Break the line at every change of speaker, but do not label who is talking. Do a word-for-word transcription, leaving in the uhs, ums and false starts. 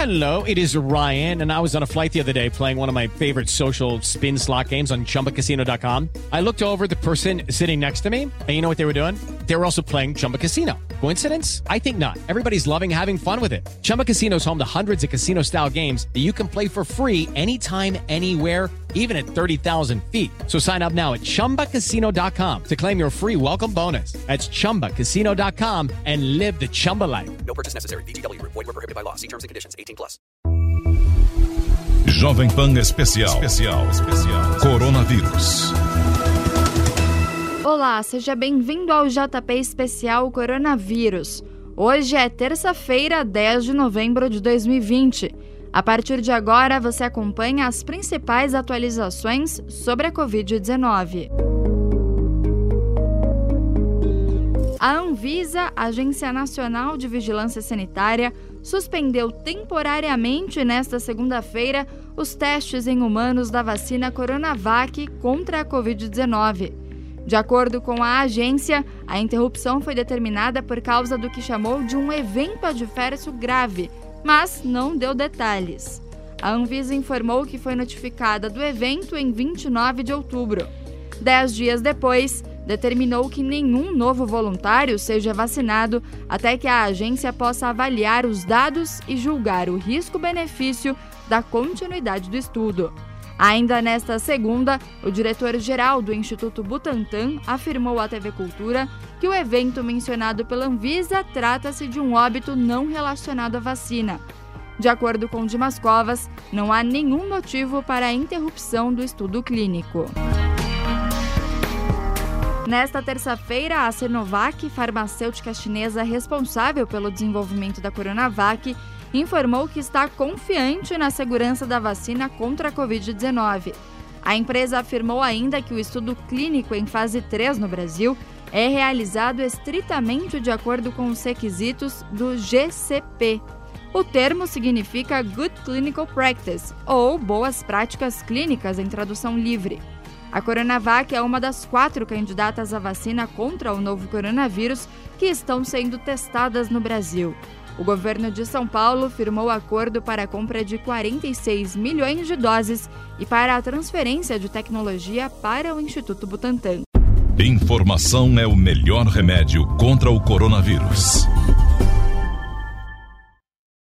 Hello, it is Ryan, and I was on a flight the other day playing one of my favorite social spin slot games on Chumba Casino dot com. I looked over at the person sitting next to me, and you know what they were doing? They were also playing Chumba Casino. Coincidence? I think not. Everybody's loving having fun with it. Chumba Casino is home to hundreds of casino-style games that you can play for free anytime, anywhere, even at thirty thousand feet. So sign up now at Chumba Casino dot com to claim your free welcome bonus. That's Chumba Casino dot com and live the Chumba life.
No purchase necessary. V G W. Void where prohibited by law. See terms and conditions. eighteen plus.
Jovem Pan Especial. Especial. Especial. Coronavírus.
Olá, seja bem-vindo ao J P Especial Coronavírus. Hoje é terça-feira, dez de novembro de dois mil e vinte. A partir de agora, você acompanha as principais atualizações sobre a covid dezenove. A Anvisa, Agência Nacional de Vigilância Sanitária, suspendeu temporariamente nesta segunda-feira os testes em humanos da vacina Coronavac contra a covid dezenove. De acordo com a agência, a interrupção foi determinada por causa do que chamou de um evento adverso grave, mas não deu detalhes. A Anvisa informou que foi notificada do evento em vinte e nove de outubro. Dez dias depois, determinou que nenhum novo voluntário seja vacinado até que a agência possa avaliar os dados e julgar o risco-benefício da continuidade do estudo. Ainda nesta segunda, o diretor-geral do Instituto Butantan afirmou à T V Cultura que o evento mencionado pela Anvisa trata-se de um óbito não relacionado à vacina. De acordo com Dimas Covas, não há nenhum motivo para a interrupção do estudo clínico. Nesta terça-feira, a Sinovac, farmacêutica chinesa responsável pelo desenvolvimento da Coronavac, informou que está confiante na segurança da vacina contra a covid dezenove. A empresa afirmou ainda que o estudo clínico em fase três no Brasil é realizado estritamente de acordo com os requisitos do G C P. O termo significa Good Clinical Practice, ou Boas Práticas Clínicas em tradução livre. A Coronavac é uma das quatro candidatas à vacina contra o novo coronavírus que estão sendo testadas no Brasil. O governo de São Paulo firmou acordo para a compra de quarenta e seis milhões de doses e para a transferência de tecnologia para o Instituto Butantan.
Informação é o melhor remédio contra o coronavírus.